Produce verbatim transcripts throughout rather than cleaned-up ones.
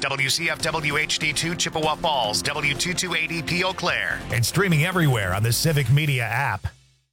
W C F W H D two Chippewa Falls, W two two eight E P Eau Claire. And streaming everywhere on the Civic Media app.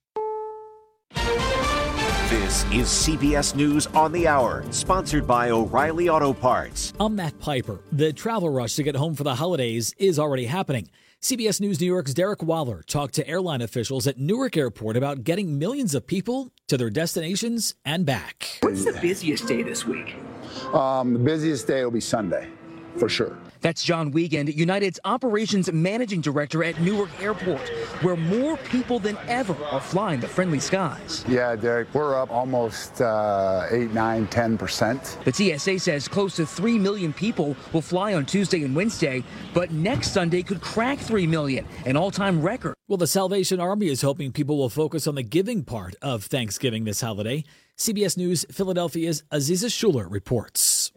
This is C B S News on the Hour, sponsored by O'Reilly Auto Parts. I'm Matt Piper. The travel rush to get home for the holidays is already happening. C B S News New York's Derek Waller talked to airline officials at Newark Airport about getting millions of people to their destinations and back. What's the busiest day this week? Um, the busiest day will be Sunday, for sure. That's John Wiegand, United's Operations Managing Director at Newark Airport, where more people than ever are flying the friendly skies. Yeah, Derek, we're up almost uh, eight, nine, ten percent. The T S A says close to three million people will fly on Tuesday and Wednesday, but next Sunday could crack three million, an all-time record. Well, the Salvation Army is hoping people will focus on the giving part of Thanksgiving this holiday. C B S News Philadelphia's Aziza Schuler reports.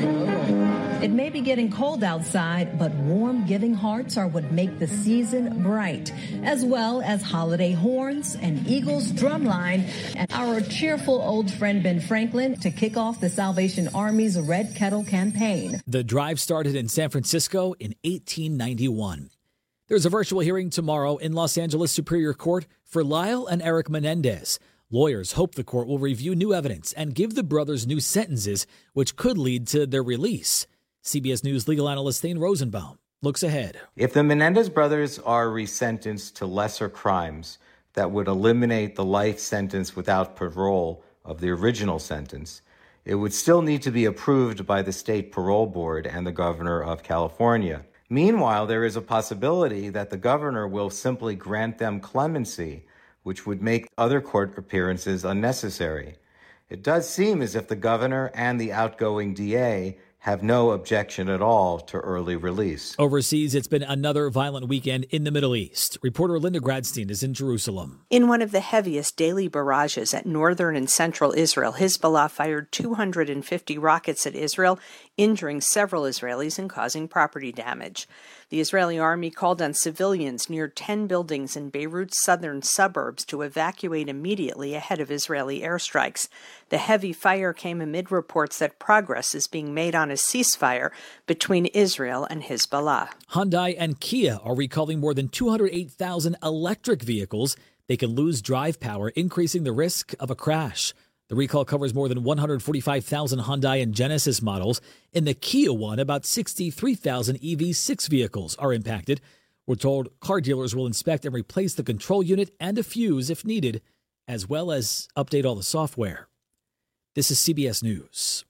It may be getting cold outside, but warm giving hearts are what make the season bright, as well as holiday horns and Eagles drumline and our cheerful old friend Ben Franklin to kick off the Salvation Army's Red Kettle campaign. The drive started in San Francisco in eighteen ninety-one. There's a virtual hearing tomorrow in Los Angeles Superior Court for Lyle and Eric Menendez. Lawyers hope the court will review new evidence and give the brothers new sentences, which could lead to their release. C B S News legal analyst Thane Rosenbaum looks ahead. If the Menendez brothers are resentenced to lesser crimes that would eliminate the life sentence without parole of the original sentence, it would still need to be approved by the state parole board and the governor of California. Meanwhile, there is a possibility that the governor will simply grant them clemency, which would make other court appearances unnecessary. It does seem as if the governor and the outgoing D A have no objection at all to early release. Overseas, it's been another violent weekend in the Middle East. Reporter Linda Gradstein is in Jerusalem. In one of the heaviest daily barrages at northern and central Israel, Hezbollah fired two hundred fifty rockets at Israel, injuring several Israelis and causing property damage. The Israeli army called on civilians near ten buildings in Beirut's southern suburbs to evacuate immediately ahead of Israeli airstrikes. The heavy fire came amid reports that progress is being made on a ceasefire between Israel and Hezbollah. Hyundai and Kia are recalling more than two hundred eight thousand electric vehicles. They can lose drive power, increasing the risk of a crash. The recall covers more than one hundred forty-five thousand Hyundai and Genesis models. In the Kia one, about sixty-three thousand E V six vehicles are impacted. We're told car dealers will inspect and replace the control unit and a fuse if needed, as well as update all the software. This is C B S News.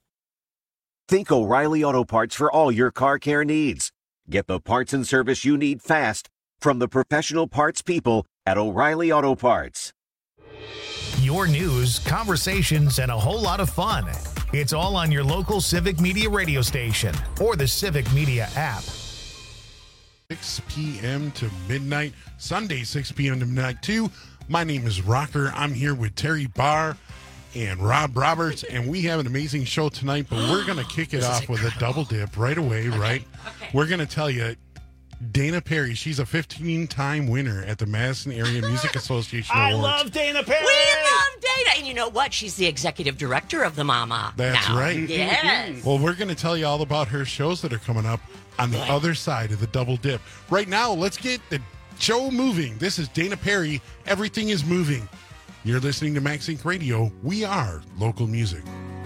Think O'Reilly Auto Parts for all your car care needs. Get the parts and service you need fast from the professional parts people at O'Reilly Auto Parts. Your news, conversations, and a whole lot of fun. It's all on your local Civic Media radio station or the Civic Media app. six p.m. to midnight, Sunday six p.m. to midnight too. My name is Rocker. I'm here with Terry Barr and Rob Roberts, and we have an amazing show tonight, but we're going to kick it off with a double dip right away, okay, right? Okay. We're going to tell you, Dana Perry, she's a fifteen-time winner at the Madison Area Music Association Awards. I love Dana Perry! We love Dana! And you know what? She's the executive director of the Mama. That's now. right. Yes. Well, we're going to tell you all about her shows that are coming up on the what? other side of the double dip. Right now, let's get the show moving. This is Dana Perry. Everything is moving. You're listening to Max Inc Radio. We are local music.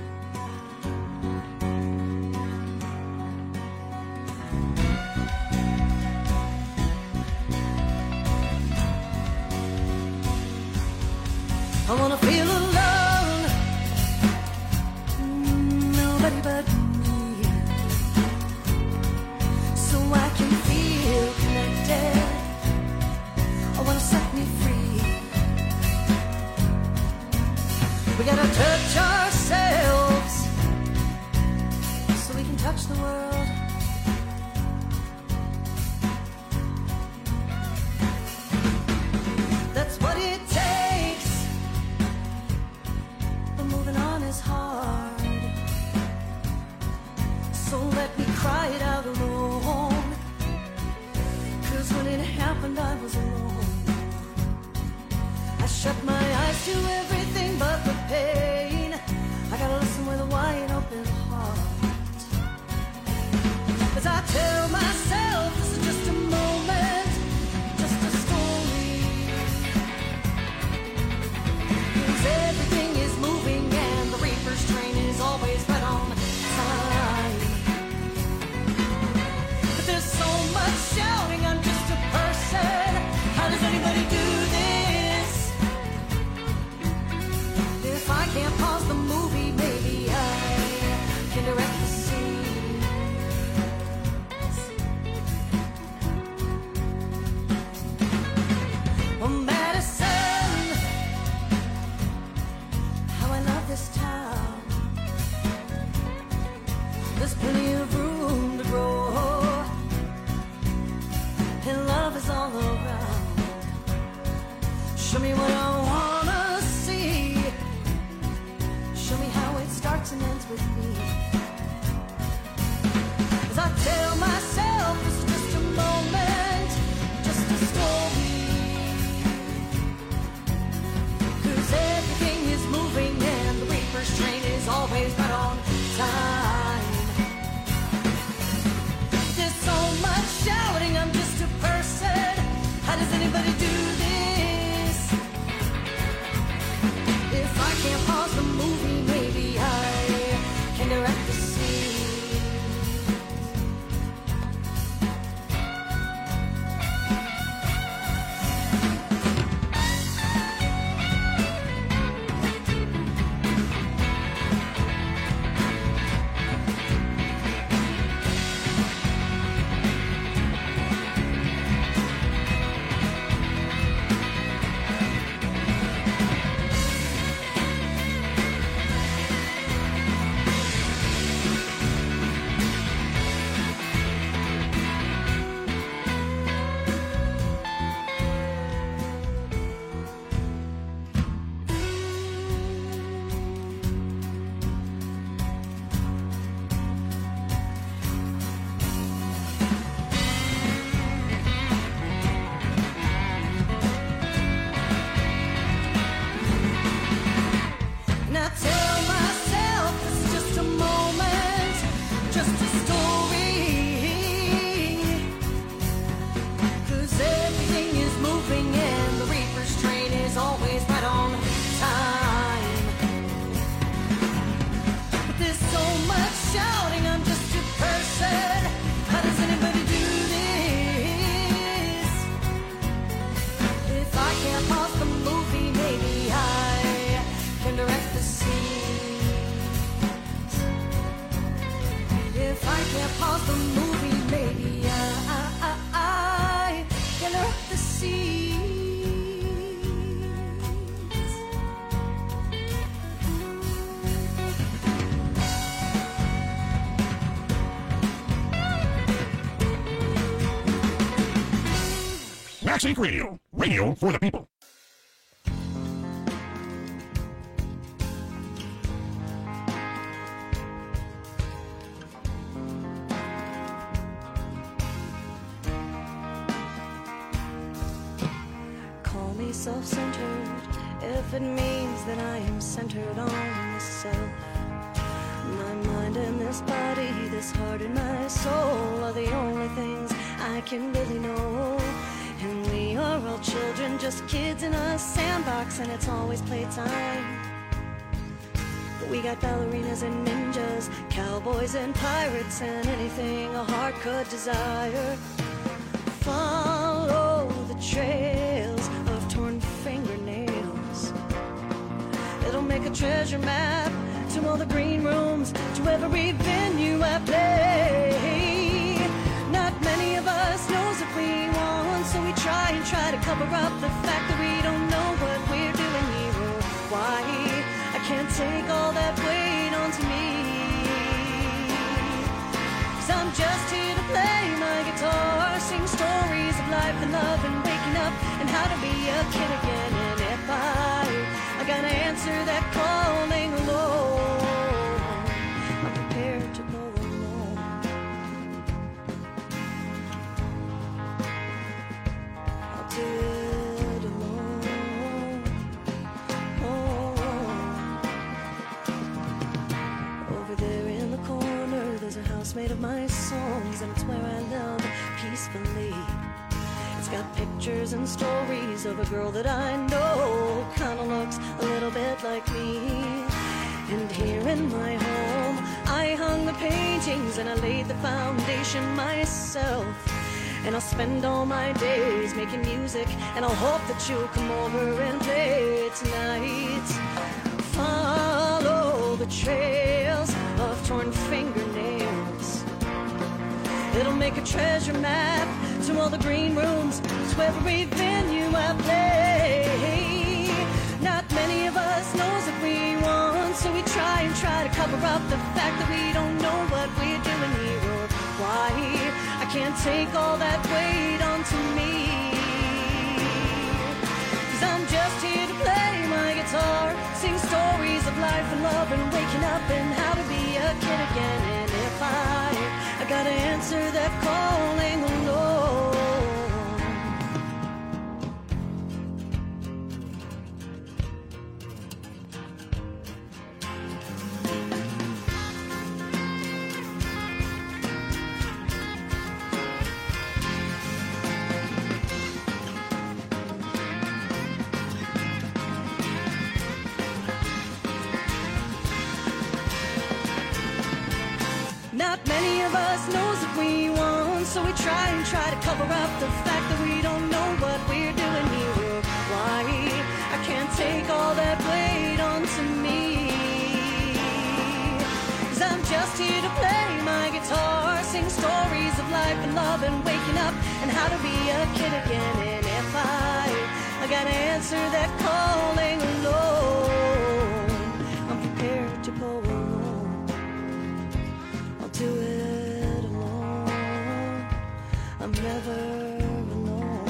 I wanna feel alone, nobody but me, so I can feel connected. I wanna set me free. We gotta touch ourselves so we can touch the world. That's what it takes. But moving on is hard. So let me cry it out alone. 'Cause when it happened I was alone. I shut my eyes to everything but the pain. I gotta listen with a wide open heart. Max Inc Radio. Radio for the people. Call me self-centered if it means that I am centered on myself. My mind and this body, this heart and my soul are the only things I can really know. And we are all children, just kids in a sandbox, and it's always playtime. But we got ballerinas and ninjas, cowboys and pirates, and anything a heart could desire. Follow the trails of torn fingernails. It'll make a treasure map to all the green rooms, to every venue I play. Not many of us knows what we want, so we try and try to cover up the fact that we don't know what we're doing here or why. I can't take all that weight onto me, 'cause I'm just here to play my guitar, sing stories of life and love and waking up and how to be a kid again. And if I, I gotta answer that calling alone, I'm prepared to go alone. I'll do it alone. Oh. Over there in the corner, there's a house made of my songs, and it's where I live peacefully. It's got pictures and stories of a girl that I know, kinda looks a little bit like me. And here in my home, I hung the paintings and I laid the foundation myself. And I'll spend all my days making music, and I'll hope that you'll come over and play tonight. Follow the trails of torn fingernails. It'll make a treasure map to all the green rooms, to every venue I play. Not many of us knows what we want, so we try and try to cover up the fact that we don't know what we're doing here or why. I can't take all that weight onto me, 'cause I'm just here to play my guitar, sing stories of life and love and waking up and how to be a kid again. And if I, I gotta answer that calling alone. Not many of us knows what we want, so we try and try to cover up the fact that we don't know what we're doing here or why. I can't take all that weight onto me, 'cause I'm just here to play my guitar, sing stories of life and love and waking up and how to be a kid again. And if I, I gotta answer that calling alone, I'm prepared to go alone. I'll do it alone. I'm never alone.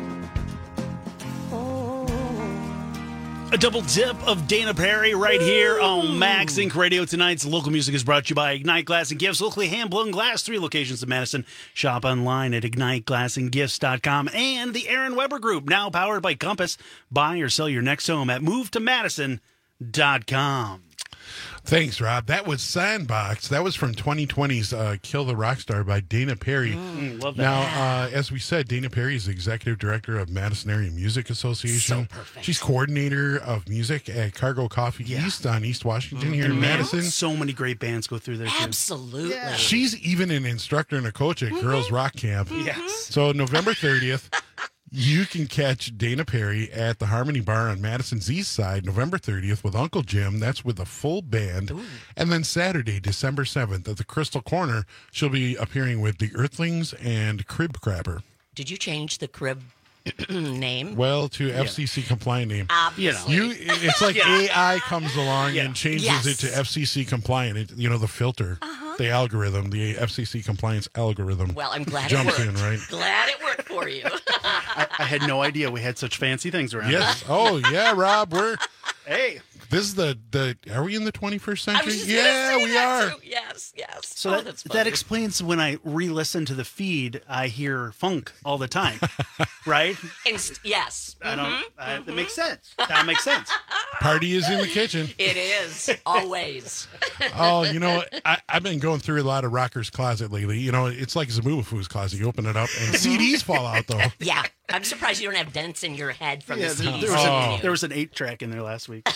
Oh. A double dip of Dana Perry right here on Max Inc Radio. Tonight's local music is brought to you by Ignite Glass and Gifts, locally hand-blown glass, three locations in Madison. Shop online at ignite glass and gifts dot com. And the Aaron Weber Group, now powered by Compass. Buy or sell your next home at move to madison dot com. Thanks, Rob. That was Sandbox. That was from twenty twenty's uh, Kill the Rockstar by Dana Perry. Mm, love that. Now, uh, as we said, Dana Perry is the executive director of Madison Area Music Association. So perfect. She's coordinator of music at Cargo Coffee Yeah. East on East Washington here And in man, Madison. So many great bands go through there, too. Absolutely. Yeah. She's even an instructor and a coach at Girls Rock Camp. Yes. So November thirtieth, you can catch Dana Perry at the Harmony Bar on Madison's East Side, November thirtieth with Uncle Jim. That's with a full band. Ooh. And then Saturday, December seventh at the Crystal Corner, she'll be appearing with the Earthlings and Crib Crapper. Did you change the crib name? Well, to F C C compliant name. Obviously. You, it's like Yeah. A I comes along Yeah. and changes Yes. it to F C C compliant. It, you know, the filter. Uh-huh. the algorithm, the F C C compliance algorithm. Well, I'm glad jumps it worked. in, right? Glad it worked for you. I, I had no idea we had such fancy things around. Yes. Oh, yeah, Rob. We're hey. This is the the. Are we in the twenty-first I century? was just Yeah, gonna say we that are. too. Yes, yes. So oh, that, that's that funny. explains when I re-listen to the feed, I hear funk all the time, right? Inst- yes. I don't. Mhm, I, mhm. That makes sense. That makes sense. Party is in the kitchen. It is always. Oh, you know, I, I've been going through a lot of Rocker's Closet lately. You know, it's like Zabubafu's closet. You open it up and C Ds fall out, though. Yeah, I'm surprised you don't have dents in your head from Yeah, the there, C Ds. there was Oh. a, there was an eight track in there last week.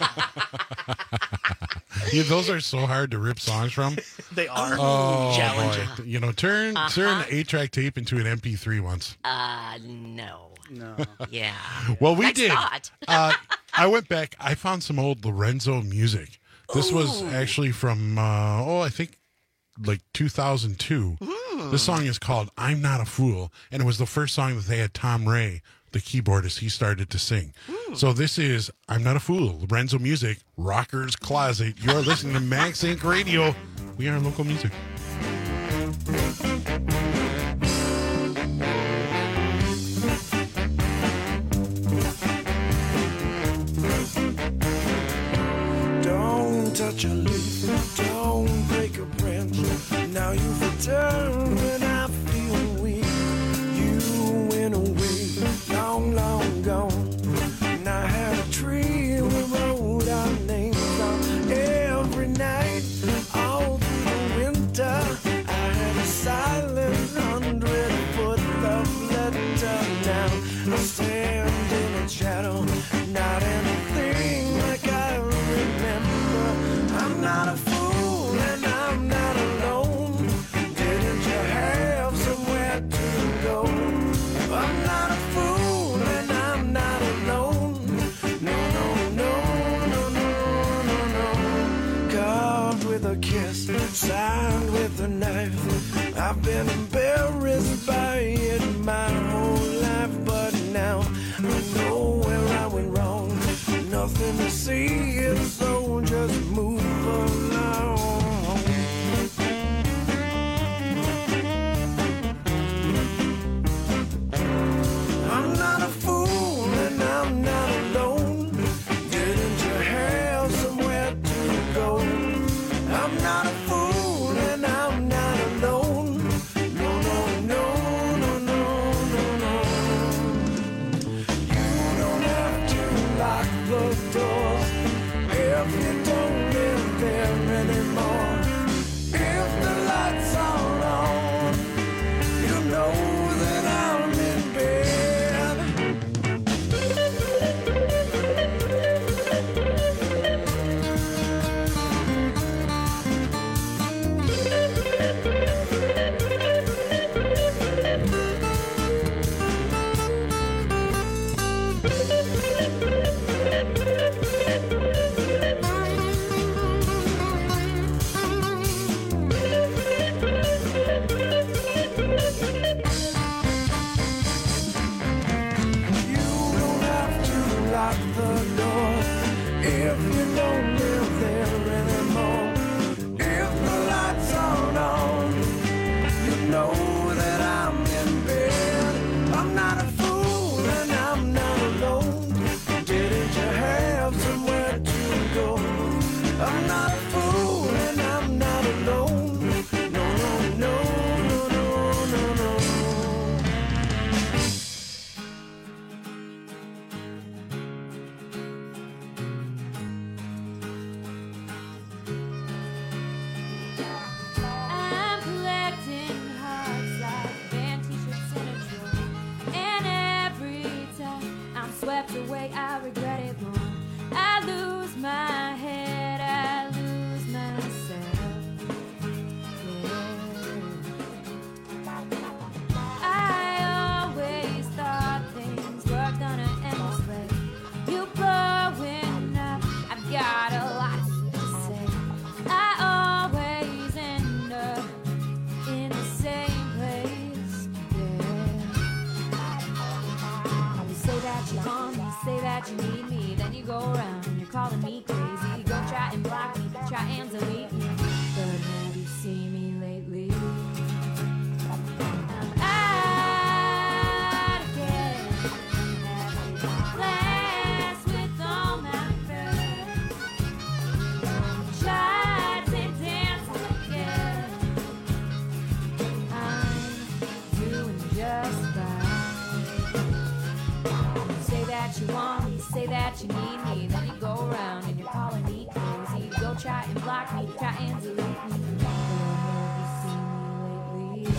Yeah, those are so hard to rip songs from. They are. Oh, Challenging. boy. You know, turn Uh-huh. turn an eight-track tape into an M P three once. Uh, no. No. Yeah. Well, we Nice did. thought. uh, I went back. I found some old Lorenzo music. This was Ooh. actually from, uh, oh, I think like two thousand two. This song is called I'm Not a Fool, and it was the first song that they had Tom Ray, the keyboardist, he started to sing. So this is I'm Not a Fool, Lorenzo Music, Rocker's Closet. You're listening to Max Inc Radio. We are local music. Don't touch a leaf, don't break a branch. Now you've returned when I feel weak. You went away, long, long gone. And I had a tree, we wrote our names on every night, all through the winter. I had a silent hundred foot love letter. Now I stand in a shadow, not anything like I remember. I'm not a fool and I'm not alone. Didn't you have somewhere to go? I'm not a fool and I'm not alone. No, no, no, no, no, no, no. Carved with a kiss, signed with a knife. I've been embarrassed by it my whole life, but now I know where I went wrong. Nothing to see, so just move along. I'm not a fool and I'm not alone. Didn't you have somewhere to go? I'm not a fool and I'm not alone. No, no, no, no, no, no, no. You don't have to lock the doors if you don't live there anymore. If the lights are on, you know that I'm in bed. You don't have to lock the door if you don't live there anymore. If the lights aren't on, you know that I'm in bed. I'm not a fool and I'm not alone. Didn't you have somewhere to go? I'm not a fool and I'm not alone. No, no, no, no, no, no, no. I'm collecting hearts like band t-shirts in a drawer. And every time I'm swept away, I regret it more. I lose my head, I lose myself. Yeah. I always thought things were gonna end this way. You blowing up, I've got a lot to say. I always end up in the same place, yeah. You say that you want me, say that you need me, then you go around and you're calling me crazy. Go try and block me, try and delete me, but have you seen that you want me, say that you need me, then you go around and you're calling me crazy. You go try and block me, try and delete me. Have you seen me lately?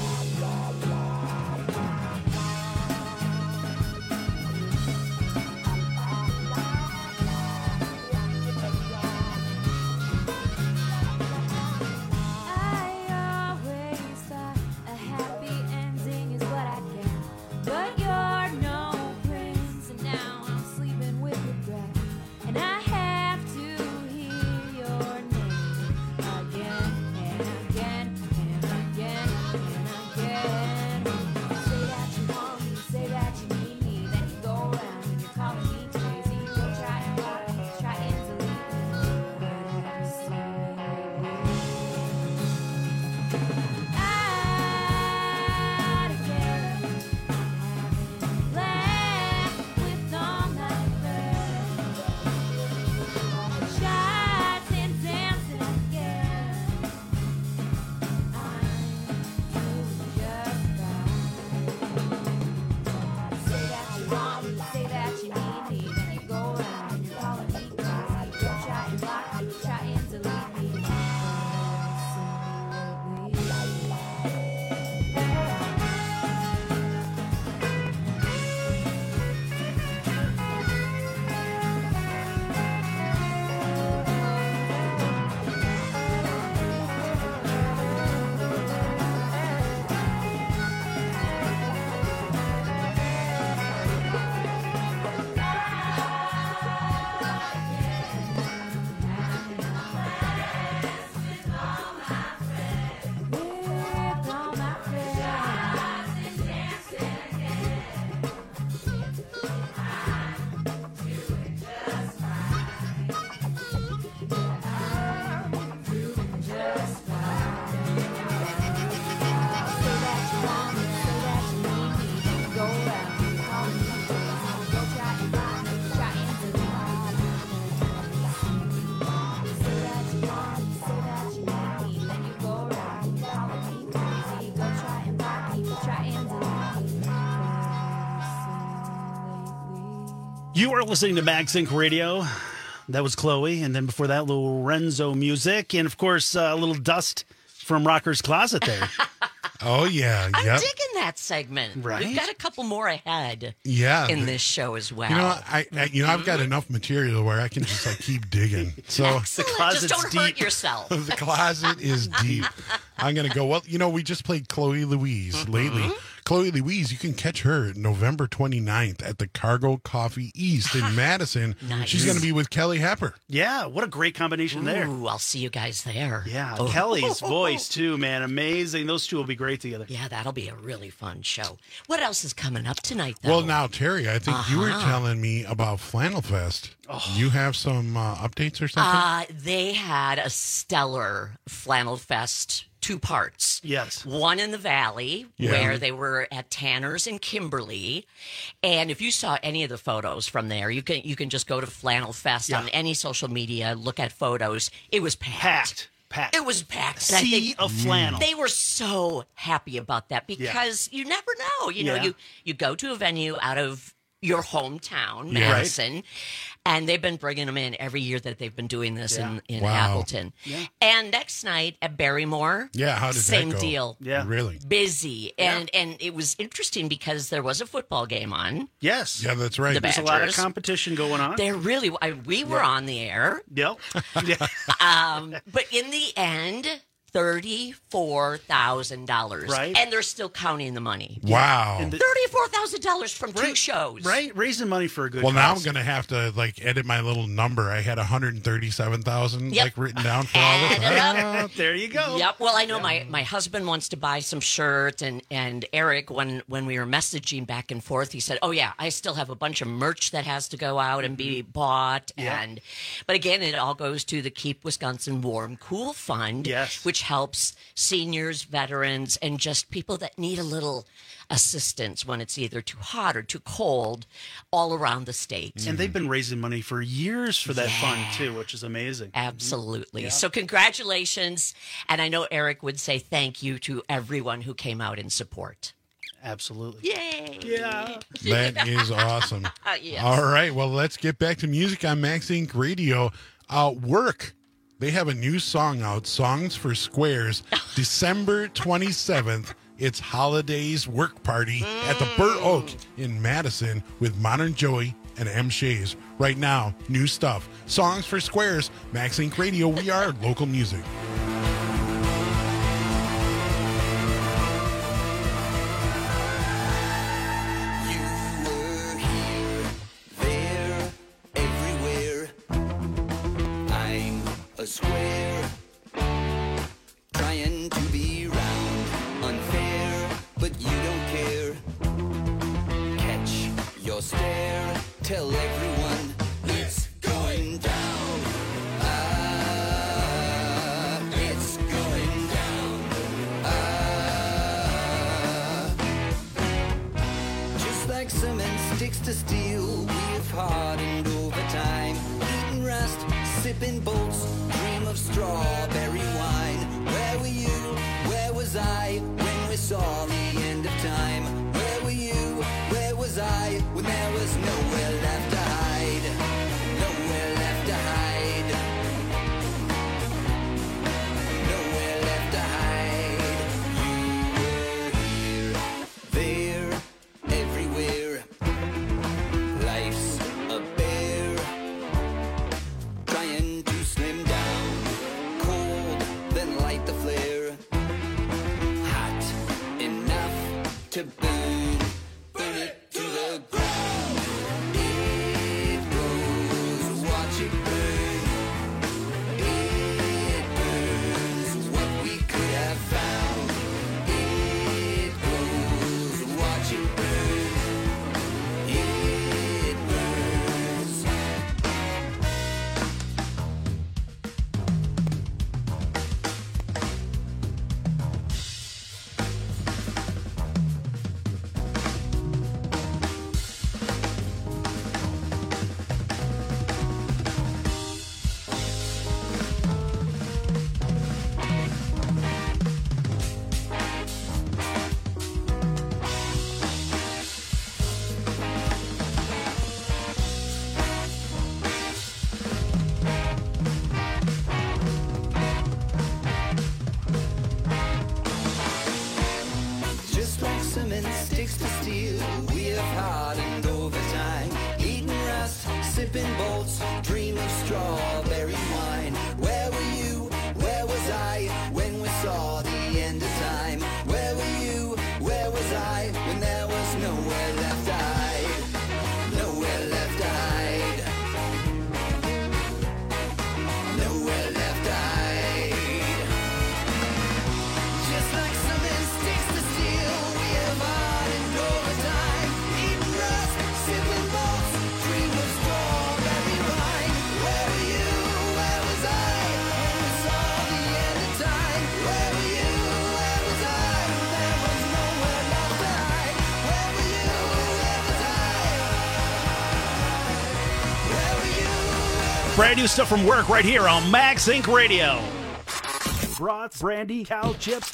You are listening to MagSync Radio. That was Chloe. And then before that, Lorenzo music. And, of course, uh, a little dust from Rocker's Closet there. Oh, yeah. I'm yep. digging that segment. Right? We've got a couple more ahead Yeah, in the- this show as well. You know, I, I you know I've got enough material where I can just like keep digging. So Excellent. Just don't hurt yourself. the closet is deep. I'm gonna go. Well, you know, we just played Chloe Louise Mm-hmm. lately. Chloe Louise, you can catch her November twenty-ninth at the Cargo Coffee East in Madison. Nice. She's going to be with Kelly Hepper. Yeah, what a great combination there. Ooh, I'll see you guys there. Yeah, Oh. Kelly's voice, too, man. Amazing. Those two will be great together. Yeah, that'll be a really fun show. What else is coming up tonight, though? Well, now, Terry, I think you were Uh-huh. telling me about Flannel Fest. You have some uh, updates or something? Uh, they had a stellar Flannel Fest, two parts. Yes. One in the Valley, Yeah. where they were at Tanner's in Kimberly. And if you saw any of the photos from there, you can you can just go to Flannel Fest Yeah. on any social media, look at photos. It was packed. Packed. Packed. It was packed. And I Sea think of flannel. They were so happy about that because you never know. You know, Yeah. you, you go to a venue out of your hometown, Yeah. Madison, and they've been bringing them in every year that they've been doing this Yeah. in, in Wow. Appleton. Yeah. And next night at Barrymore, Yeah, how did same that go? deal. Yeah. Really? Busy. And and it was interesting because there was a football game on. Yes. Yeah, that's right. The There's a lot of Badgers. competition going on. There really, I, we were on the air, Yep. Yeah. um, but in the end, thirty-four thousand dollars. Right. And they're still counting the money. Wow. And the- thirty-four thousand dollars from two Right. shows. Right? Raising money for a good Well, now I'm cause. going to have to like edit my little number. I had one hundred thirty-seven thousand Yep. like written down for all Add this. it up. Ah, there you go. Yep. Well, I know my, my husband wants to buy some shirts, and, and Eric, when, when we were messaging back and forth, he said, "Oh yeah, I still have a bunch of merch that has to go out and be bought." Yeah. And but again, it all goes to the Keep Wisconsin Warm Cool Fund, Yes. which helps seniors, veterans, and just people that need a little assistance when it's either too hot or too cold, all around the state. And they've been raising money for years for that Yeah. fund, too, which is amazing. Absolutely. Yeah. So congratulations. And I know Eric would say thank you to everyone who came out in support. Absolutely. Yay! Yeah. That is awesome. Yes. All right, well, let's get back to music on Max Inc Radio. Uh, Work. They have a new song out, Songs for Squares, December twenty-seventh. It's Holidays Work Party at the Burr Oak in Madison with Modern Joey and M. Shays. Right now, new stuff. Songs for Squares, Max Inc Radio. We are local music. Square, trying to be round, unfair, but you don't care. Catch your stare, tell everyone it's going down. Ah, it's going down. Ah, just like cement sticks to steel, we've hardened over time. Eating rust, sipping bolts, dream of strawberry wine. Where were you? Where was I when we saw the end of time? Where were you? Where was I when there was nowhere left to hide? Nowhere left to hide. Nowhere left to hide. You were here, there, everywhere. Life's a bear, trying to slim down. Cold, then light the flare. Hot enough to burn, burn it to the ground. It goes, watch it burn. It burns what we could have found. It goes, watch it burn. It burns. Just like cement sticks to steel, we have hardened over time. Eating rust, sipping bolts, dream of strawberry wine. Where were you? Where was I when we saw the end of time? Where were you? Where was I when there was nowhere left to hide? Nowhere left to hide. Nowhere left to hide. Just like cement sticks to steel, we have hardened over time. Eating rust, sipping bolts, dream of strawberry wine. Where were you? Where was I when we saw the end of time? Where were you? Where was I when there was nowhere left to hide? Where were you? Where was I? Where were you? Brand new stuff from Work right here on Max Inc Radio. Brats, brandy, cow chips,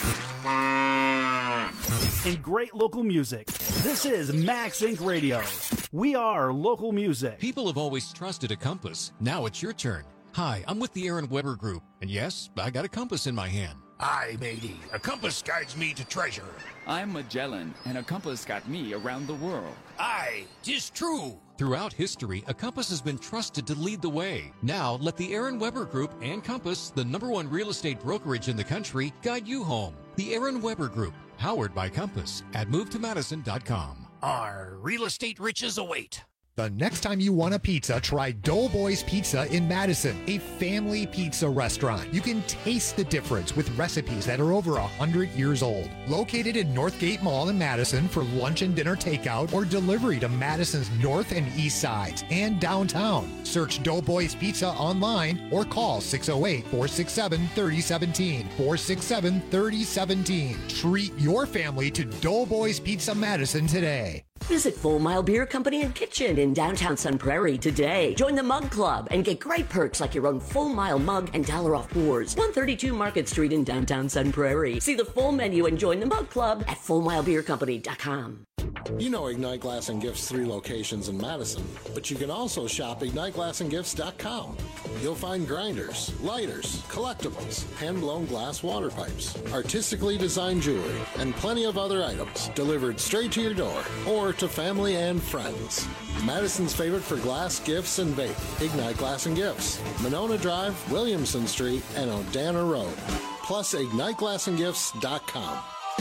and great local music. This is Max Inc Radio. We are local music. People have always trusted a compass. Now it's your turn. Hi, I'm with the Aaron Weber Group, and yes, I got a compass in my hand. Aye, matey. A compass guides me to treasure. I'm Magellan, and a compass got me around the world. Aye, 'tis true. Throughout history, a compass has been trusted to lead the way. Now, let the Aaron Weber Group and Compass, the number one real estate brokerage in the country, guide you home. The Aaron Weber Group, powered by Compass, at move to madison dot com. Our real estate riches await. The next time you want a pizza, try Doughboys Pizza in Madison, a family pizza restaurant. You can taste the difference with recipes that are over one hundred years old. Located in Northgate Mall in Madison for lunch and dinner takeout or delivery to Madison's north and east sides and downtown. Search Doughboys Pizza online or call six oh eight, four six seven, three oh one seven, four six seven, three oh one seven. Treat your family to Doughboys Pizza Madison today. Visit Full Mile Beer Company and Kitchen in downtown Sun Prairie today. Join the Mug Club and get great perks like your own Full Mile mug and dollar off pours. one thirty-two Market Street in downtown Sun Prairie. See the full menu and join the Mug Club at full mile beer company dot com. You know Ignite Glass and Gifts three locations in Madison, but you can also shop ignite glass and gifts dot com. You'll find grinders, lighters, collectibles, hand-blown glass water pipes, artistically designed jewelry, and plenty of other items delivered straight to your door or to family and friends. Madison's favorite for glass, gifts, and vape, Ignite Glass and Gifts, Monona Drive, Williamson Street, and Odana Road. Plus ignite glass and gifts dot com.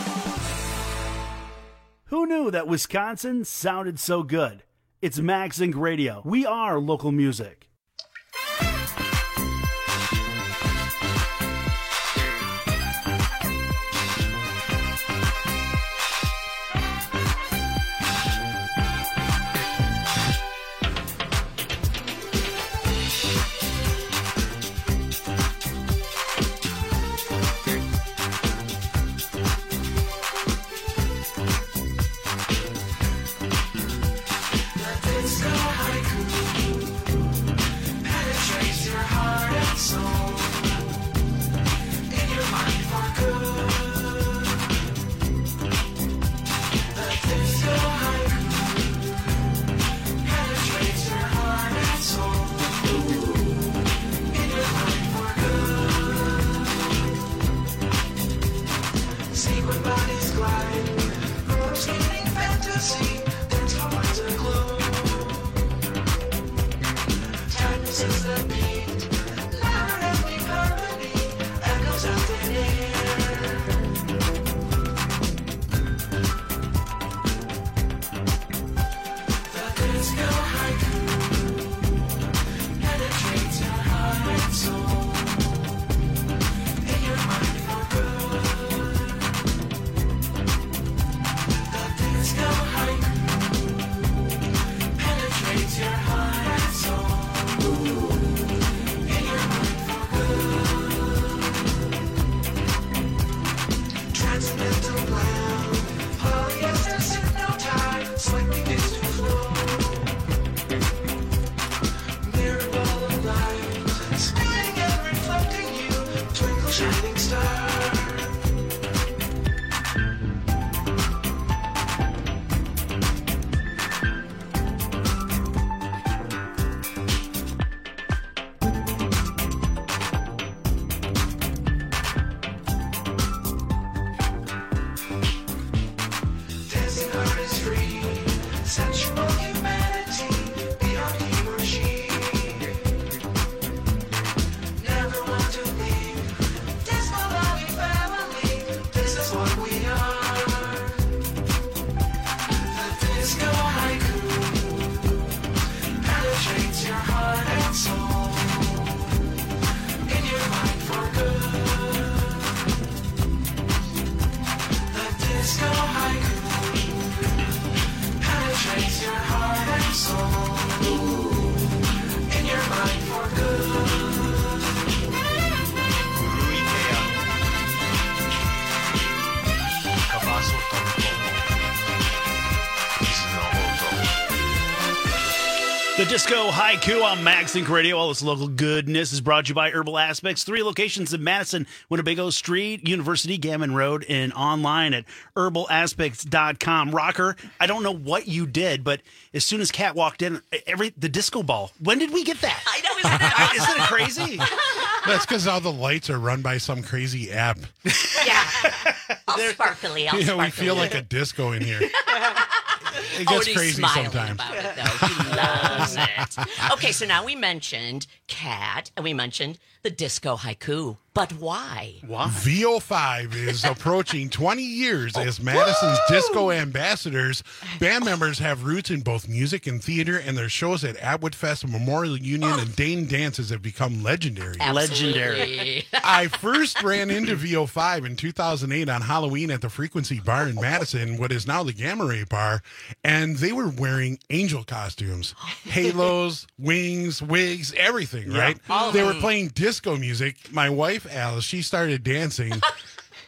Who knew that Wisconsin sounded so good? It's Max Inc Radio. We are local music. The Disco Haiku on Max Inc Radio. All this local goodness is brought to you by Herbal Aspects. Three locations in Madison, Winnebago Street, University, Gammon Road, and online at herbal aspects dot com. Rocker, I don't know what you did, but as soon as Kat walked in, every the disco ball. When did we get that? I know, isn't it? Isn't it crazy? That's because all the lights are run by some crazy app. Yeah. All sparkly, all Yeah, sparkly. we feel like a disco in here. It Oh, gets and he's crazy smiling sometimes. about it, though. He loves it. Okay, so now we mentioned Cat, and we mentioned the Disco Haiku. But why? Why? V O five is approaching twenty years as Madison's disco ambassadors. Band members have roots in both music and theater, and their shows at Atwood Fest, Memorial Union, and Dane Dances have become legendary. Legendary. I first ran into V O five in two thousand eight on Halloween at the Frequency Bar in Madison, what is now the Gamma Ray Bar, and they were wearing angel costumes, halos, wings, wigs, everything, Yeah, right? all of They them. were playing disco music. My wife, Alice, she started dancing.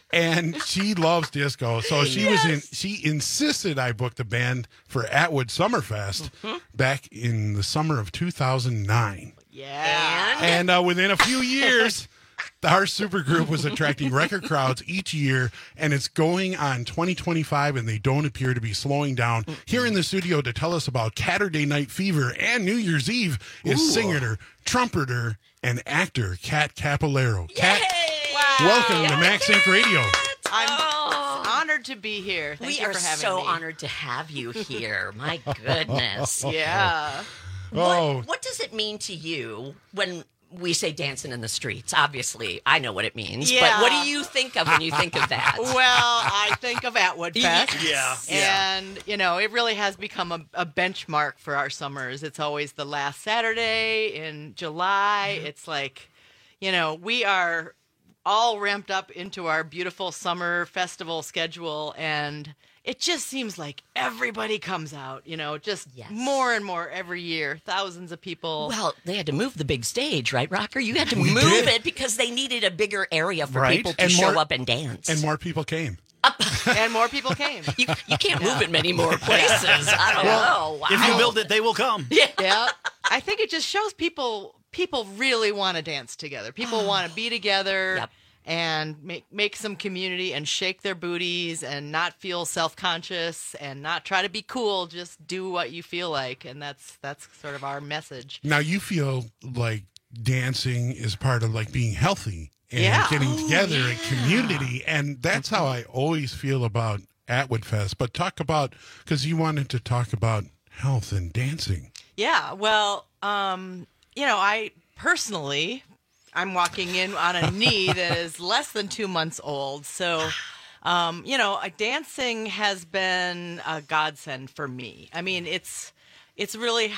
And she loves disco. So she yes. was in, she insisted I book the band for Atwood Summerfest mm-hmm. back in the summer of two thousand nine. Yeah. And uh, within a few years, our supergroup was attracting record crowds each year, and it's going on twenty twenty-five, and they don't appear to be slowing down. Here in the studio to tell us about Catterday Night Fever and New Year's Eve is Ooh. singer, trumpeter, and actor Kat Capillero. Kat, wow. welcome Yay. to Max Inc Radio. I'm oh. honored to be here. Thank we you are for having so me. honored to have you here. My goodness. Yeah. Oh. What, what does it mean to you when we say dancing in the streets? Obviously, I know what it means. Yeah. But what do you think of when you think of that? Well, I think of Atwood Fest. Yeah. And, you know, it really has become a, a benchmark for our summers. It's always the last Saturday in July. Mm-hmm. It's like, you know, we are all ramped up into our beautiful summer festival schedule, and it just seems like everybody comes out, you know, just yes. more and more every year. Thousands of people. Well, they had to move the big stage, right, Rocker? You had to we move did. it because they needed a bigger area for right. people to and show more, up and dance. And more people came. And more people came. You, you can't move it many more places. I don't well, know. Wow. If you build it, they will come. Yeah. yeah. I think it just shows people people really want to dance together. People want to be together. Yep. And make make some community and shake their booties and not feel self-conscious and not try to be cool. Just do what you feel like, and that's that's sort of our message. Now you feel like dancing is part of like being healthy and yeah. getting oh, together yeah. and community, and that's how I always feel about Atwood Fest. But talk about, because you wanted to talk about health and dancing. Yeah, well, um, you know, I personally. I'm walking in on a knee that is less than two months old. So, um, you know, dancing has been a godsend for me. I mean, it's it's really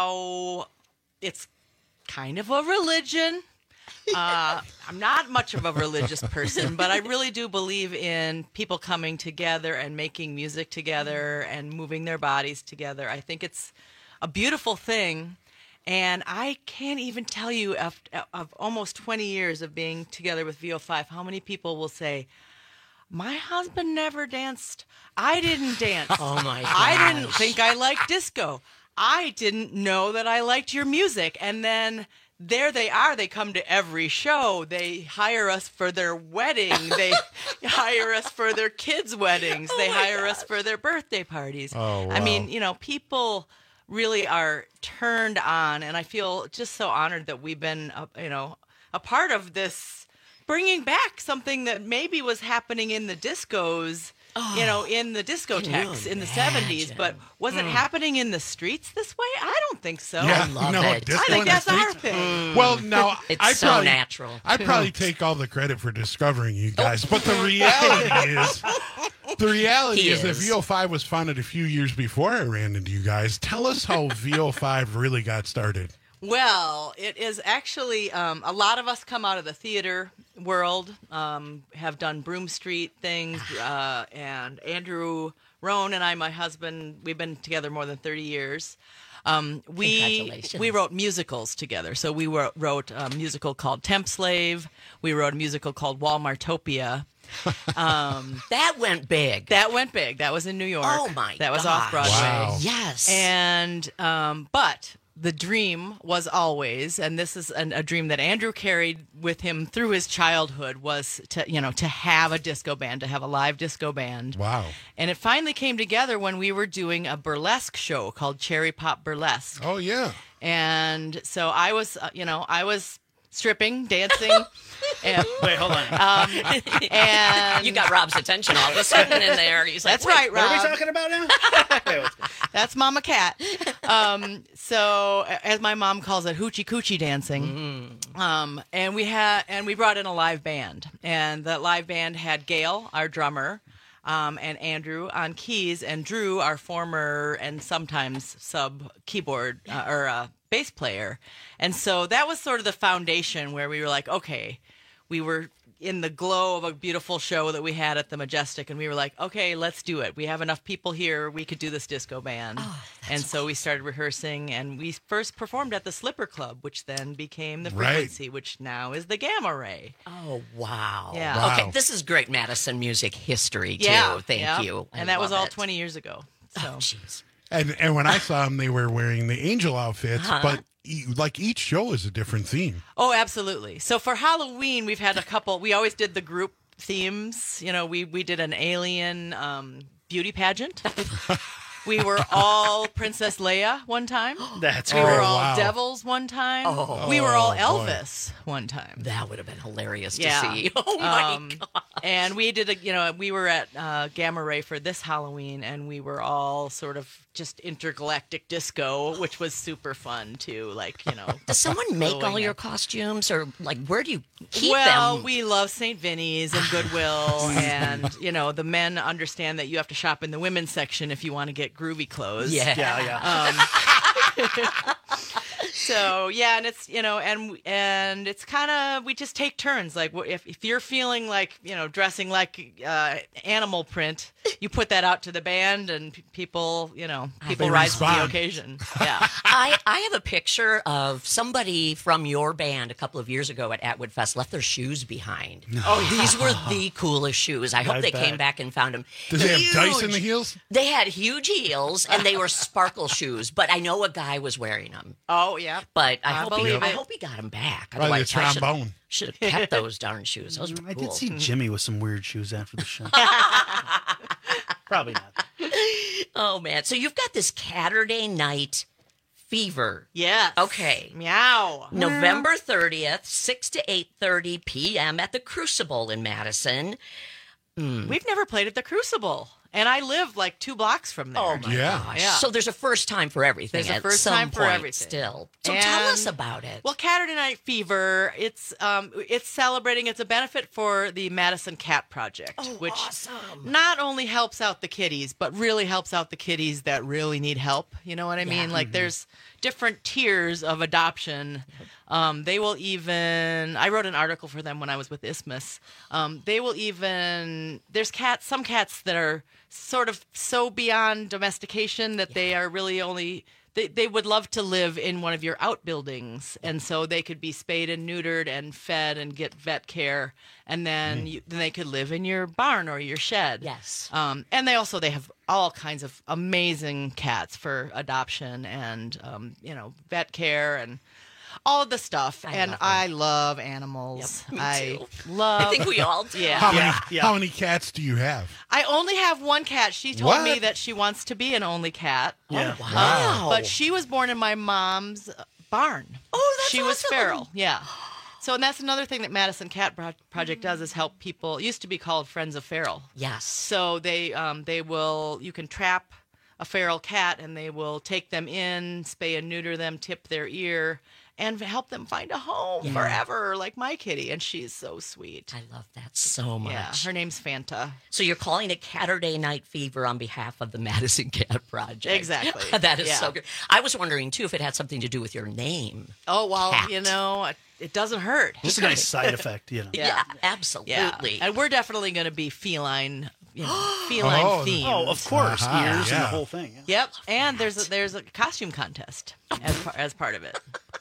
how it's kind of a religion. Uh, I'm not much of a religious person, but I really do believe in people coming together and making music together and moving their bodies together. I think it's a beautiful thing. And I can't even tell you, of, of almost twenty years of being together with V O five, how many people will say, my husband never danced. I didn't dance. Oh, my gosh. I didn't think I liked disco. I didn't know that I liked your music. And then there they are. They come to every show. They hire us for their wedding. They hire us for their kids' weddings. Oh they hire gosh. us for their birthday parties. Oh, wow. I mean, you know, people really are turned on, and I feel just so honored that we've been, uh, you know, a part of this, bringing back something that maybe was happening in the discos, oh, you know, in the discotheques in the seventies, but was mm. it happening in the streets this way? I don't think so. Yeah, I love no, it. disco I think in the that's our streets? thing. Mm. Well, now it's I so probably, natural. I probably take all the credit for discovering you guys, oh. but the reality is. The reality He is, is that V O five was founded a few years before I ran into you guys. Tell us how V O five really got started. Well, it is actually, um, a lot of us come out of the theater world, um, have done Broom Street things, uh, and Andrew Rohn and I, my husband, we've been together more than thirty years. Um, we we wrote musicals together. So we wrote, wrote a musical called Temp Slave. We wrote a musical called Walmartopia. Um, that went big. That went big. That was in New York. Oh my! That was gosh. off Broadway. Wow. Yes. And um, but the dream was always, and this is an, a dream that Andrew carried with him through his childhood, was to you know to have a disco band, to have a live disco band. Wow! And it finally came together when we were doing a burlesque show called Cherry Pop Burlesque. Oh yeah! And so I was, uh, you know, I was stripping, dancing. And, Wait, hold on. Um, and you got Rob's attention all of a sudden in there. He's like, "That's right, Rob. What are we talking about now?" That's Mama Cat. Um, so, as my mom calls it, hoochie coochie dancing. Mm. Um, and we had, and we brought in a live band, and that live band had Gail, our drummer, um, and Andrew on keys, and Drew, our former and sometimes sub keyboard uh, or uh, bass player. And so that was sort of the foundation where we were like, okay. We were in the glow of a beautiful show that we had at the Majestic, and we were like, okay, let's do it. We have enough people here. We could do this disco band. Oh, and so we started rehearsing, and we first performed at the Slipper Club, which then became the Right. Frequency, which now is the Gamma Ray. Oh, wow. Yeah. Wow. Okay, this is great Madison music history, too. Yeah, Thank yeah. you. I And that was love all it. twenty years ago. So. Oh, jeez. And and when I saw them, they were wearing the angel outfits, Uh-huh. but e- like each show is a different theme. Oh, absolutely. So for Halloween, we've had a couple. We always did the group themes. You know, we we did an alien um, beauty pageant. We were all Princess Leia one time. That's we great. were Oh, all wow. devils one time. Oh. we were all Oh, boy. Elvis one time. That would have been hilarious to Yeah. see. Oh, my Um, God. And we did a, you know, we were at uh, Gamma Ray for this Halloween, and we were all sort of just intergalactic disco, which was super fun too. Like, you know, Does someone make all blowing your up. costumes, or like where do you keep well, them? we love Saint Vinny's and Goodwill, and you know the men understand that you have to shop in the women's section if you want to get groovy clothes. Yeah. Yeah, Um, so yeah, and it's you know, and and it's kind of we just take turns. Like wh- if if you're feeling like you know dressing like uh, animal print, you put that out to the band, and p- people you know people They rise to the respond. occasion. Yeah. I, I have a picture of somebody from your band a couple of years ago at Atwood Fest left their shoes behind. Oh, these were the coolest shoes. I hope I they bet. came back and found them. Does it have dice in the Huge. heels? They had huge heels and they were sparkle shoes, but I know a guy was wearing them. Oh yeah. But I, I hope he, believe I it. hope he got them back. Probably the Otherwise, I should- trombone. should have kept those darn shoes. Those were I cool. did see Jimmy with some weird shoes after the show. Probably not. Oh man! So you've got this Saturday night fever. Yes. Okay. Meow. November thirtieth, six to eight thirty p.m. at the Crucible in Madison. We've never played at the Crucible, and I live like two blocks from there. Oh my Yeah. gosh! Yeah. So there's a first time for everything. There's a at first some time for point everything. Still, so tell us And- about it. Well, Saturday Night Fever, it's um, it's celebrating. It's a benefit for the Madison Cat Project, Oh, which awesome. not only helps out the kitties, but really helps out the kitties that really need help. You know what I mean? Yeah. Like there's different tiers of adoption. Um, they will even. I wrote an article for them when I was with Isthmus. Um, they will even. There's cats. Some cats that are sort of so beyond domestication that they are really only. They, they would love to live in one of your outbuildings, and so they could be spayed and neutered and fed and get vet care, and then you, then they could live in your barn or your shed. Yes. Um, and they also they have all kinds of amazing cats for adoption and um, you know vet care and all of the stuff. I and love I love animals. Yep, me I too. love. I think we all do. Yeah. How many Yeah, yeah. how many cats do you have? I only have one cat. She told What? me that she wants to be an only cat. Yeah. Wow. Wow. But she was born in my mom's uh, barn. Oh, that's She was awesome. feral. Yeah. So, and that's another thing that Madison Cat Pro- Project does is help people. It used to be called Friends of Feral. Yes. So they um, they will you can trap a feral cat and they will take them in, spay and neuter them, tip their ear, and help them find a home Yeah. forever, like my kitty. And she's so sweet. I love that so much. Yeah, her name's Fanta. So you're calling it Saturday Night Fever on behalf of the Madison Cat Project. Exactly. That is Yeah. so good. I was wondering too if it had something to do with your name. Oh well, Cat. you know, it, it doesn't hurt. Just a nice side effect, you know. Yeah. absolutely. Yeah, and we're definitely going to be feline, you know, feline Oh, themed. Oh, of course, Aha, ears and yeah. the whole thing. Yeah. Yep, and there's a, there's a costume contest as par- as part of it.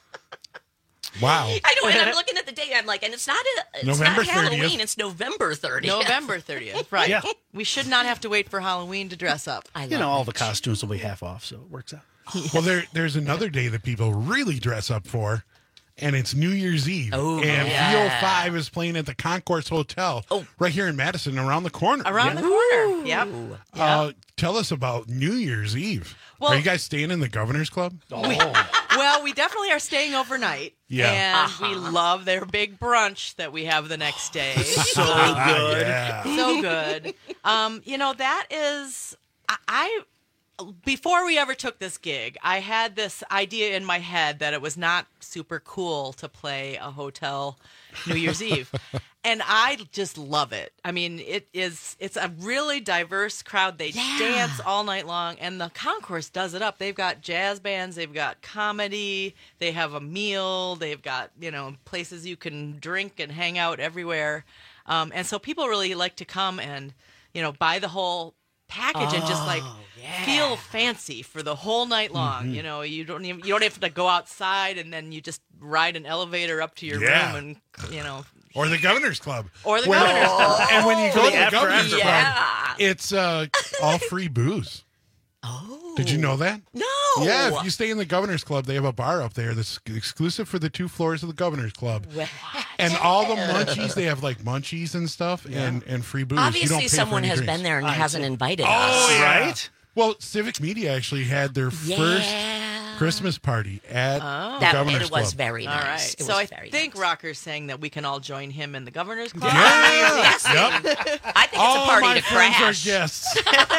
Wow. I know, and I'm looking at the date. I'm like, and it's not a, it's November not Halloween. thirtieth. It's November thirtieth. November thirtieth, right? Yeah. We should not have to wait for Halloween to dress up. I love You know, all it. the costumes will be half off, so it works out. Well, there there's another day that people really dress up for, and it's New Year's Eve. Oh, and yeah. V O five is playing at the Concourse Hotel Oh. right here in Madison, around the corner. Around the corner. Yep. Uh, tell us about New Year's Eve. Well- Are you guys staying in the Governor's Club? Well, we definitely are staying overnight. Yeah. And Uh-huh. we love their big brunch that we have the next day. So Ah, good. yeah. So good. Um, you know, that is I, I before we ever took this gig, I had this idea in my head that it was not super cool to play a hotel New Year's Eve. And I just love it. I mean, it is, it's a really diverse crowd. They Yeah. dance all night long, and the concourse does it up. They've got jazz bands, they've got comedy, they have a meal, they've got, you know, places you can drink and hang out everywhere. Um, and so people really like to come and, you know, buy the whole package and just like Oh, yeah. feel fancy for the whole night long. Mhm. You know, you don't even, you don't have to go outside, and then you just ride an elevator up to your Yeah. room and, you know, Or the Governor's Club. Or the Where- Governor's Club. And when you go Oh, to the after- Governor's after Club, party. it's uh, all free booze. Oh. Did you know that? No. Yeah, if you stay in the Governor's Club, they have a bar up there that's exclusive for the two floors of the Governor's Club. And all the munchies, they have like munchies and stuff and, and free booze. You don't Obviously, pay for someone any has drinks. been there and I hasn't see. invited Oh, us. yeah. Well, Civic Media actually had their first Christmas party at Oh. the That- Governor's it was Club. very All nice. right. It So was I very think Rocker's saying that we can all join him in the Governor's Club. Yeah. Yep. I think it's All a party my to friends crash. are guests.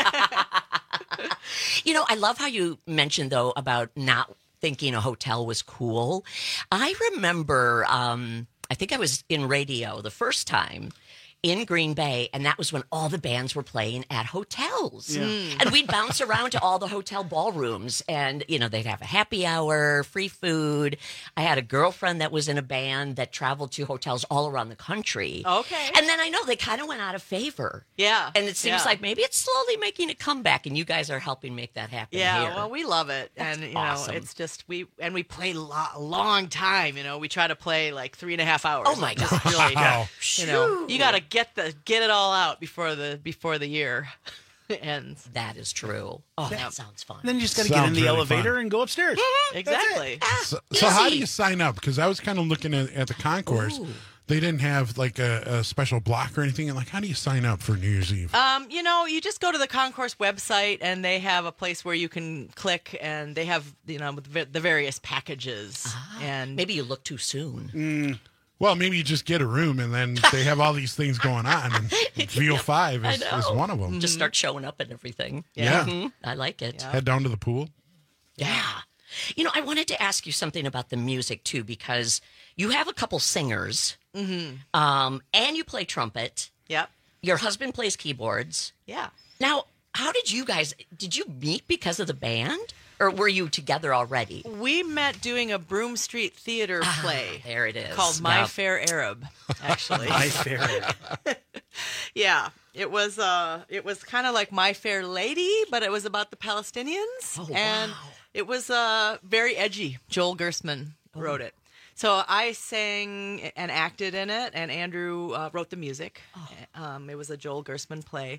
You know, I love how you mentioned, though, about not thinking a hotel was cool. I remember, um, I think I was in radio the first time in Green Bay, and that was when all the bands were playing at hotels. Yeah. Mm. And we'd bounce around to all the hotel ballrooms, and, you know, they'd have a happy hour, free food. I had a girlfriend that was in a band that traveled to hotels all around the country. Okay. And then I know they kind of went out of favor. Yeah. And it seems yeah. like maybe it's slowly making a comeback, and you guys are helping make that happen Yeah, here. well, we love it, That's and you awesome. know, it's just we and we play lo- a long time. You know, we try to play like three and a half hours. Oh, my Just gosh. really, Wow. you know, you got to get the get it all out before the before the year ends. That is true. Oh, that sounds fun. Then you just got to get in Sounds the really elevator fun. and go upstairs. Exactly. So, so how do you sign up? Because I was kind of looking at, at the concourse. Ooh. They didn't have like a, a special block or anything. And like, how do you sign up for New Year's Eve? Um, you know, you just go to the concourse website, and they have a place where you can click, and they have you know the the various packages. and Maybe you look too soon. Mm, well, maybe you just get a room and then they have all these things going on. And V O five I is, know. is one of them. Just start showing up and everything. Yeah. Mhm. I like it. Head down to the pool. Yeah. You know, I wanted to ask you something about the music, too, because you have a couple singers, Mm-hmm. um, and you play trumpet. Yep. Your husband plays keyboards. Yeah. Now, how did you guys, did you meet because of the band? Or were you together already? We met doing a Broome Street Theater play. There it is. Called My Yep. Fair Arab, actually. My Fair Arab. Yeah, it was uh it was kind of like My Fair Lady, but it was about the Palestinians. Oh, and wow. it was uh very edgy. Joel Gersman Oh. wrote it. So I sang and acted in it, and Andrew uh, wrote the music. Oh. Um, it was a Joel Gersman play.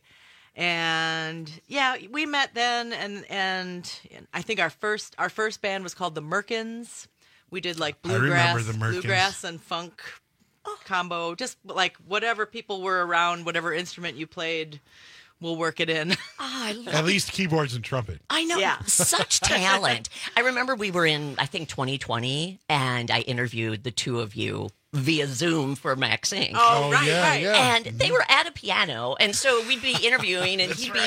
And yeah, we met then, and and I think our first our first band was called the Merkins. We did like I remember bluegrass, the Merkins. bluegrass and funk combo, just like whatever people were around, whatever instrument you played, we'll work it in. Oh, I love At least keyboards and trumpet. I know. Yeah. Such talent. I remember we were in, I think, twenty twenty, and I interviewed the two of you via Zoom for Max Inc. Oh, Oh, right, yeah, right. yeah. And they were at a piano, and so we'd be interviewing, and he'd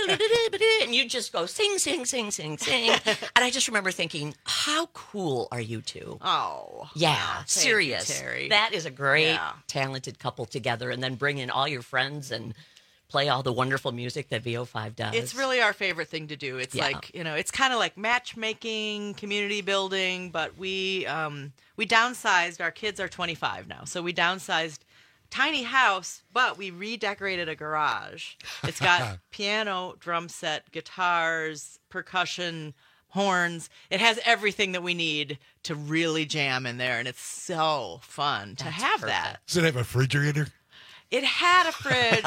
be, and you'd just go sing, sing, sing, sing, sing. And I just remember thinking, how cool are you two? Oh. Yeah, wow. Thank you, serious. Terry. That is a great, Yeah. talented couple together, and then bring in all your friends and play all the wonderful music that V O five does. It's really our favorite thing to do. It's Yeah. like, you know, it's kind of like matchmaking, community building, but we um, we downsized. Our kids are twenty-five now, so we downsized. Tiny house, but we redecorated a garage. It's got piano, drum set, guitars, percussion, horns. It has everything that we need to really jam in there, and it's so fun to have that. Does it have a refrigerator? It had a fridge.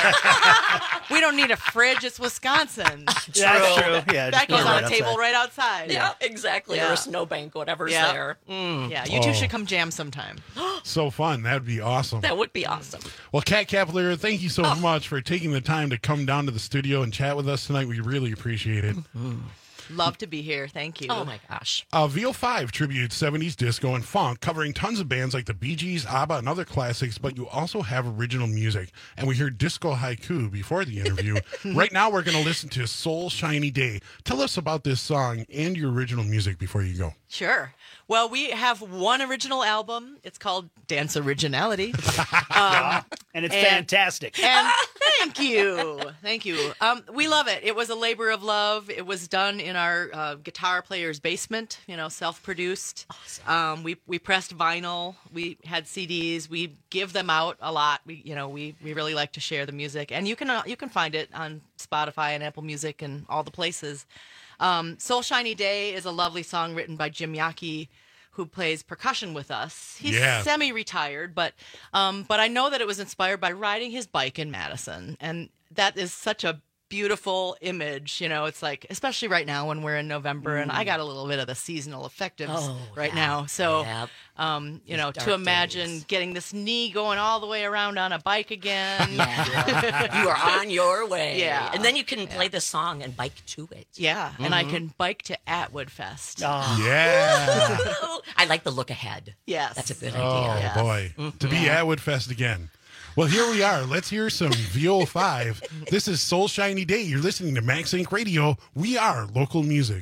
We don't need a fridge. It's Wisconsin. That's true. Yeah, that just goes put it on right a table outside. right outside. Yeah, exactly. Or Yeah. a snowbank, whatever's Yeah. there. Mm. Yeah, you two Oh. should come jam sometime. So fun. That would be awesome. That would be awesome. Well, Kat Cavalier, thank you so Oh. much for taking the time to come down to the studio and chat with us tonight. We really appreciate it. Love to be here. Thank you. Oh, my gosh. Uh, V O five tributes seventies disco and funk, covering tons of bands like the Bee Gees, ABBA, and other classics, but you also have original music. And we heard Disco Haiku before the interview. Right now, we're going to listen to Soul Shiny Day. Tell us about this song and your original music before you go. Sure. Well, we have one original album. It's called Dance Originality. Um, and it's fantastic. And thank you. Thank you. Um, we love it. It was a labor of love. It was done in our uh, guitar player's basement, you know, self-produced. Awesome. Um, we, we pressed vinyl. We had C Ds. We give them out a lot. We, you know, we, we really like to share the music. And you can, uh, you can find it on Spotify and Apple Music and all the places. Um, Soul Shiny Day is a lovely song written by Jim Yaki, who plays percussion with us. He's Yeah. semi-retired, but um, but I know that it was inspired by riding his bike in Madison, and that is such a beautiful image. You know, it's like, especially right now when we're in November, and I got a little bit of the seasonal affectives Oh, right yeah. now. So, Yep. um, you These know, dark to imagine days. getting this knee going all the way around on a bike again. You are on your way. Yeah. And then you can play the song and bike to it. Yeah, and I Mhm. can bike to Atwood Fest. Yeah. I like the look ahead. Yes. That's a good Oh, idea. boy. To be Yeah. Atwood Fest again. Well, here we are. Let's hear some V O five. This is Soul Shiny Day. You're listening to Max Inc Radio. We are local music.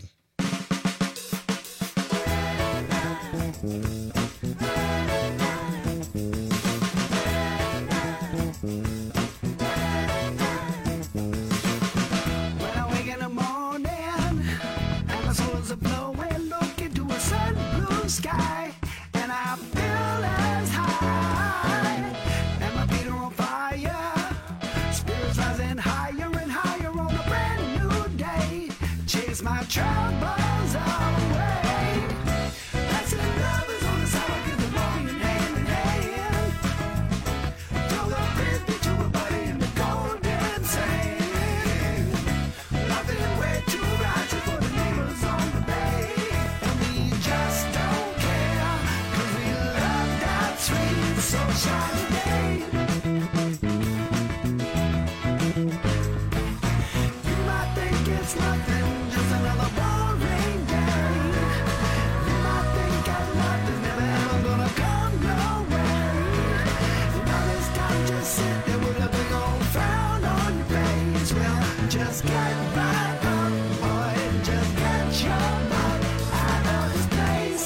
When I wake in the morning and my soul is a blowing, look into a sun blue sky, and I feel as high, and my feet are on fire, spirits rising higher and higher on a brand new day, chase my troubles away. That's it, love is on the side, get the morning hand in hand. Throw the frisbee to a buddy in the golden sand. Nothing way too rising for the neighbors on the bay. And we just don't care, 'cause we love that sweet soul shiny day. You might think it's nothing, just another boring day. You might think that nothing's never ever gonna come your way. And all this time just sit there with a big old frown on your face. Well, just get right up, boy, just get your butt out of this place.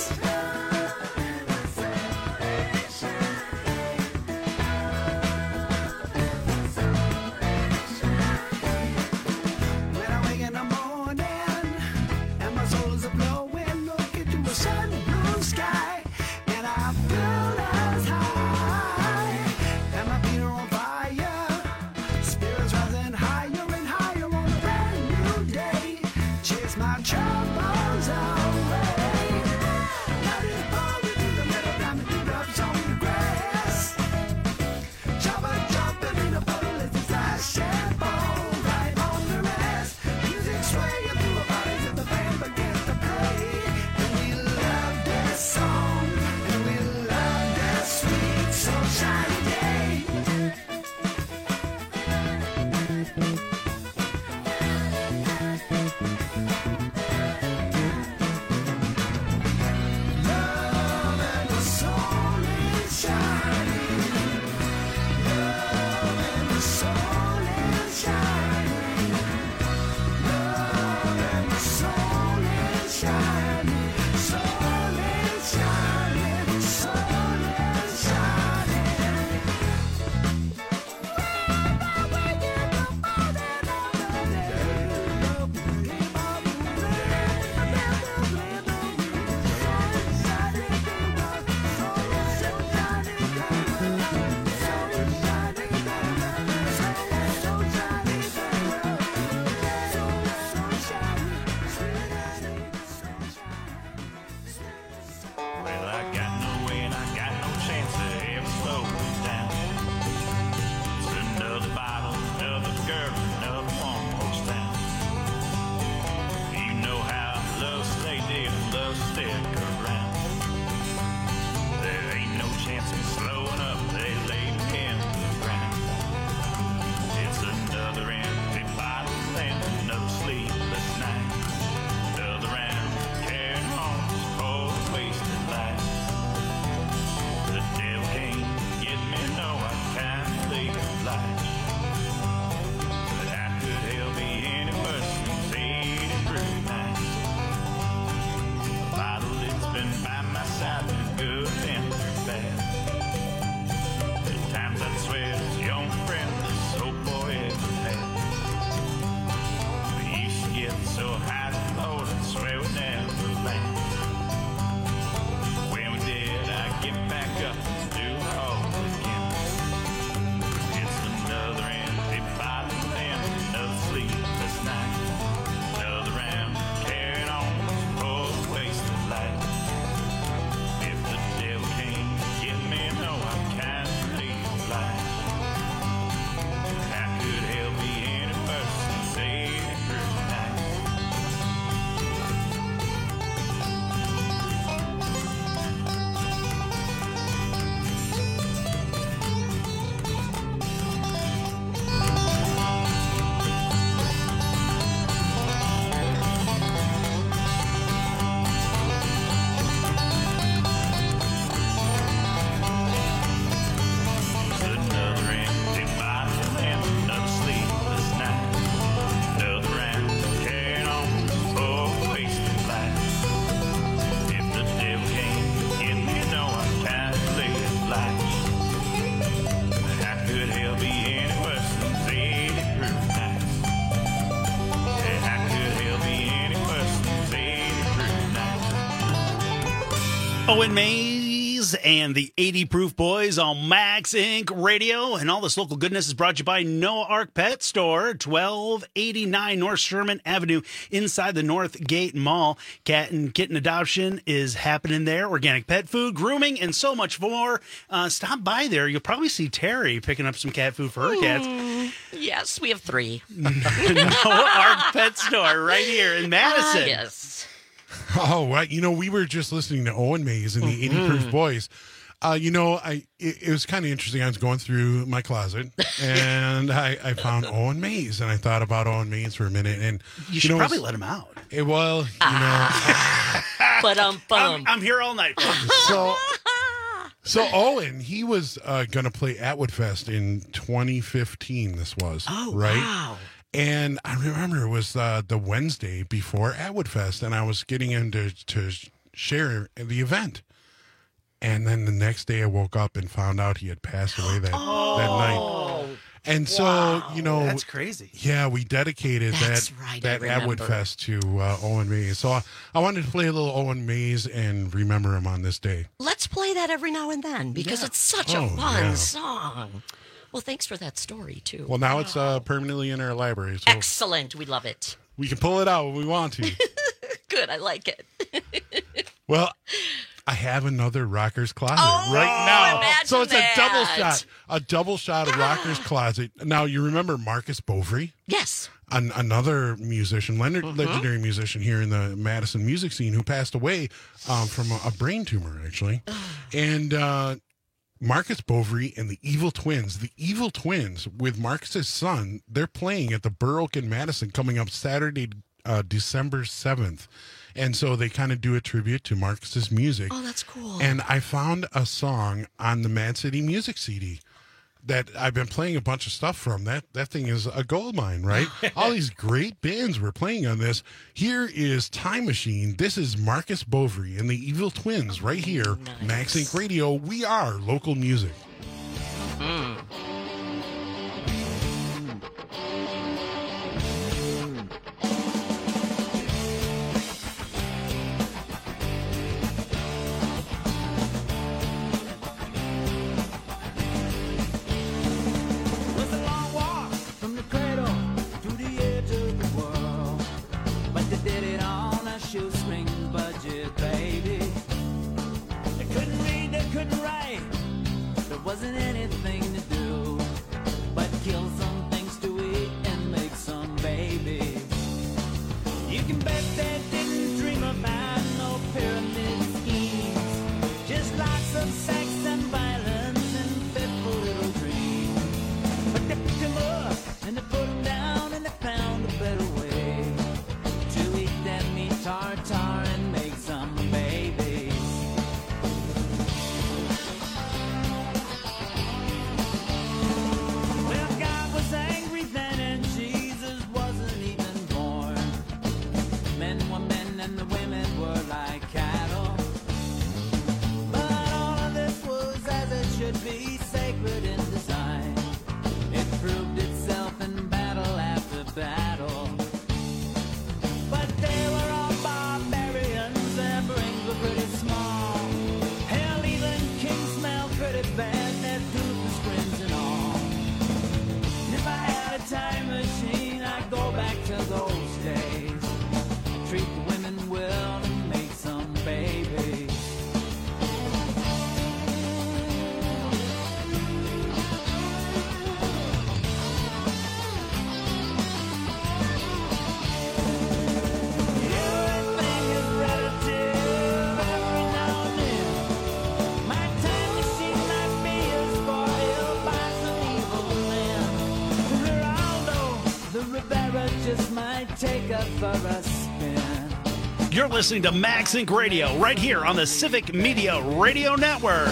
When I wake in the morning and my soul is a blowing, look into a sun blue sky, and I feel as high, and my feet are on fire, spirits rising higher and higher on a brand new day, chase my troubles away. Let it fall into the middle, down the dewdrops on the grass. Jumper jumping in a puddle as the flash and fall right on their ass. Music swaying through our bodies as the band begins to play. And we love this song, and we love this sweet soul shiny day. Love and the soul is shining. Love and the soul is shining. Love and the soul is shining. Soul is shining. Soul is shining. Well, I got no way and I got no chance to ever slow it down. It's another bottle, another girl, another one more town. You know how I love to stay there and love to stick around. There ain't no chance in slowing up, they lay me in the ground. It's another empty bottle and another sleepless night. get so high and low and swear we never land. When we did, I get back up and do it all again. It's another empty bottle and another sleepless night. Another round carried on for a wasted life. If the devil can't get me, no, I'm kind of realized. How could hell be any worse than saying it through the night? Another empty bottle and another sleepless night. Another round carried on for a wasted life. If the devil can't get me, no, I'm kind of realized. How could hell be any worse than eighty proof nights? Yeah, how could hell be any worse than eighty proof nights? Owen Mays and the eighty Proof Boys on Max Incorporated. Radio. And all this local goodness is brought to you by Noah Ark Pet Store, twelve eighty-nine North Sherman Avenue, inside the North Gate Mall. Cat and kitten adoption is happening there. Organic pet food, grooming, and so much more. Uh, stop by there. You'll probably see Terry picking up some cat food for her cats. Mm, yes, we have three. Noah Ark Pet Store right here in Madison. Ah, yes. Oh, right. You know, we were just listening to Owen Mays and the eighty Proof Boys. Uh, you know, I it, it was kind of interesting. I was going through my closet and I, I found Owen Mays, and I thought about Owen Mays for a minute. And You should know, probably it's- let him out. It, well, you But um, I'm, I'm here all night. know, so so Owen, he was uh, going to play Atwood Fest in twenty fifteen. This was Oh, right. wow. And I remember it was uh, the Wednesday before Atwood Fest, and I was getting him to, to share the event. And then the next day I woke up and found out he had passed away that, Oh. that night. And so, Wow. you know, That's crazy. Yeah, we dedicated That's that right, that I Atwood remember. Fest to uh, Owen Mays. So I, I wanted to play a little Owen Mays and remember him on this day. Let's play that every now and then because Yeah. it's such a Oh, fun yeah. song. Well, thanks for that story, too. Well, now it's uh, permanently in our library, so Excellent. We love it. we can pull it out when we want to. Good. I like it. Well, I have another Rocker's Closet Oh, right now. imagine So it's a double that. shot. A double shot of Rocker's Closet. Now, you remember Marcus Bovary? Yes. An, another musician, legendary, Mm-hmm. legendary musician here in the Madison music scene, who passed away um, from a, a brain tumor, actually. and uh, Marcus Bovary and the Evil Twins. The Evil Twins, with Marcus's son, they're playing at the Burr Oak in Madison coming up Saturday, uh, December seventh. And so they kind of do a tribute to Marcus's music. Oh, that's cool. And I found a song on the Mad City Music C D that I've been playing a bunch of stuff from. That that thing is a gold mine, right? All these great bands were playing on this. Here is Time Machine. This is Marcus Bovary and the Evil Twins right here. Nice. Max Inc Radio. We are local music. Mm. Was a long walk from the cradle to the edge of the world, but they did it on a shoestring budget, baby. They couldn't read, they couldn't write. There wasn't anything to do but kill some things to eat and make some babies. You can bet they didn't dream about no pyramid schemes, just lots of sex and violence and fitful little dreams. But they picked him up and they put him down and they found a better way to eat that meat tartar and make some babies. Well, God was angry then and Jesus wasn't even born. Men take her for a spin. You're listening to Max Inc Radio right here on the Civic Media Radio Network.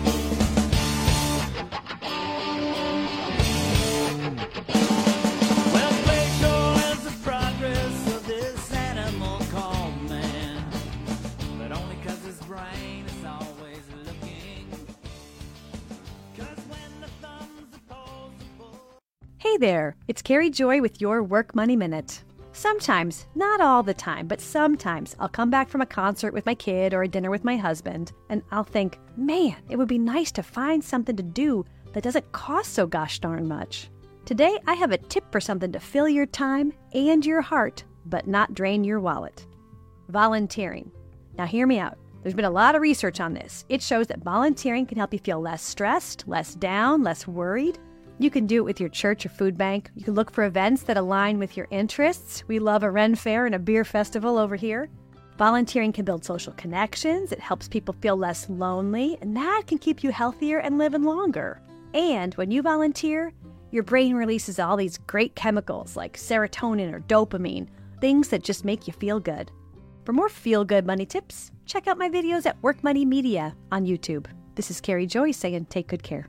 Well, play sure is the progress of this animal called man, but only 'cause his brain is always looking. 'Cause when the thumb's opposable. Hey there, it's Carrie Joy with your Work Money Minute. Sometimes, not all the time, but sometimes I'll come back from a concert with my kid or a dinner with my husband, and I'll think, man, it would be nice to find something to do that doesn't cost so gosh darn much. Today, I have a tip for something to fill your time and your heart, but not drain your wallet. Volunteering. Now hear me out. There's been a lot of research on this. It shows that volunteering can help you feel less stressed, less down, less worried. You can do it with your church or food bank. You can look for events that align with your interests. We love a Ren Fair and a beer festival over here. Volunteering can build social connections. It helps people feel less lonely, and that can keep you healthier and living longer. And when you volunteer, your brain releases all these great chemicals like serotonin or dopamine, things that just make you feel good. For more feel-good money tips, check out my videos at Work Money Media on YouTube. This is Carrie Joy saying take good care.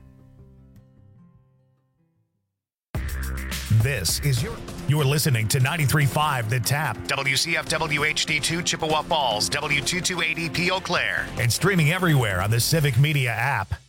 This is your. You're listening to ninety-three point five The Tap, W C F W H D two Chippewa Falls, W two two eight E P Eau Claire, and streaming everywhere on the Civic Media app.